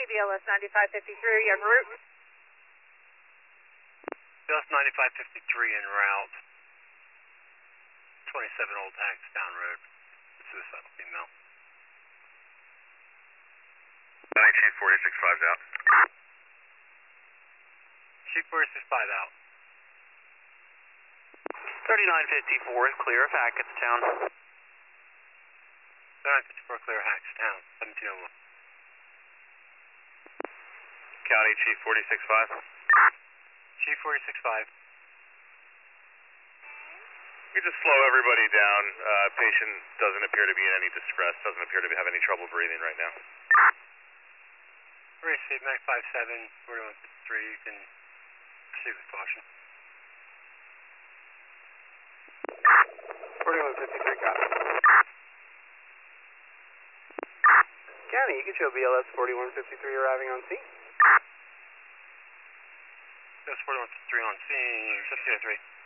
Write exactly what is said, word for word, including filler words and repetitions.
County, B L S ninety-five fifty-three, en route. B L S ninety-five fifty-three en route. twenty-seven Old Hagstown Road. Suicidal female. Chief forty-six five's out. Chief forty-six five out. thirty-nine fifty-four is clear of Hackettstown. thirty-nine fifty-four clear Hackettstown, seventeen oh one. County Chief forty-six five. Chief forty-six five. You just slow everybody down. Uh, patient doesn't appear to be in any distress, doesn't appear to have any trouble breathing right now. Receive Mac five seven, forty-one fifty-three, you can proceed with caution. forty-one fifty-three, got it. County, you can show B L S forty-one fifty-three arriving on scene. B L S forty-one fifty-three on scene, seventeen oh three.